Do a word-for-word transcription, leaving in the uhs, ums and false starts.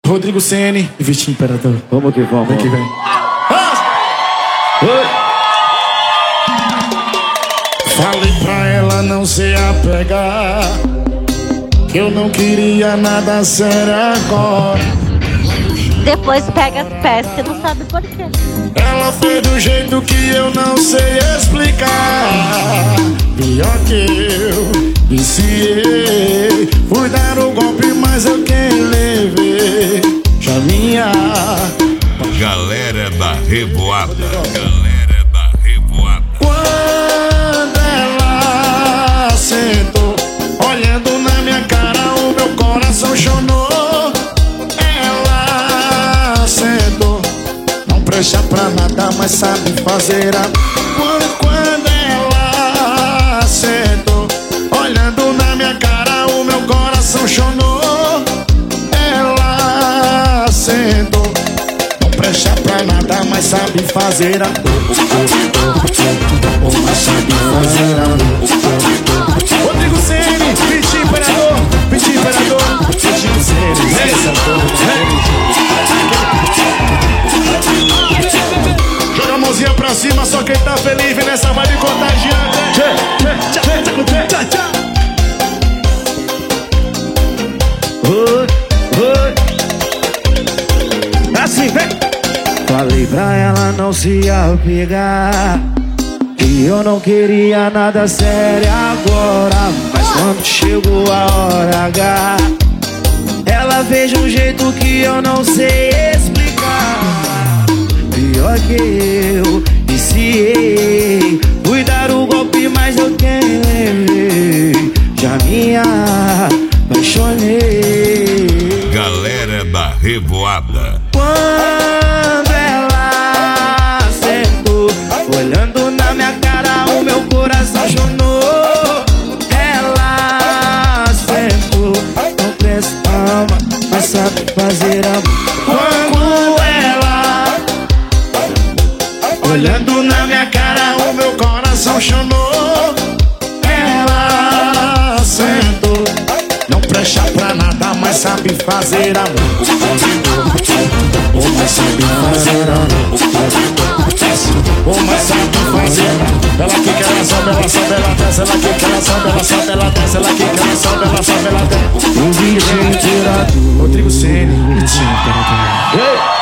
Rodrigo Ceni e Vitinho Imperador. Vamos que vamos. Vem que vem. Oi. Falei pra ela não se apegar, que eu não queria nada sério agora. Depois pega as pés que não sabe por quê. Ela fez do jeito que eu não sei explicar. Pior que eu viciei. Fui dar o golpe, mas eu quem levei. Já minha Galera da Revoada. Galera da Revoada. Quando ela sentou, olhando na minha cara, o meu coração chonou. Ela sentou, não presta pra nada, mas sabe fazer a... Quando, quando ela sentou, olhando na minha cara, o meu coração chonou. Ela sentou, não presta pra nada, mas sabe fazer a... Mas sabe fazer a... Rodrigo Ceni, Vitinho Imperador, Vitinho Imperador, Vitinho Ceni, joga a mãozinha pra cima, só quem tá feliz vem nessa vibe contagiante. Oi, oi. Assim, vem. Falei pra ela não se apegar, que eu não queria nada sério agora. Mas quando chegou a hora H, ela fez de um jeito que eu não sei explicar. Pior que eu viciei. Fui dar o golpe, mas eu quem levei. Já me apaixonei. Galera da Revoada. Quando ela sentou, olhando na minha cara, o meu coração chonou. Ela sentou, não presta alma, mas sabe fazer amor. Quando ela, olhando na minha cara, o meu coração chonou. Ela sentou, não presta pra nada, mas sabe fazer amor. Oh, mas sabe fazer amor. Oh, mas sabe fazer amor. Ela que ela sobe, ela sobe, ela desce. Ela que ela sobe, ela sobe, ela desce. Ela que ela sobe, ela sobe, ela desce. o Vitinho Imperador. Rodrigo Ceni, Vitinho Imperador.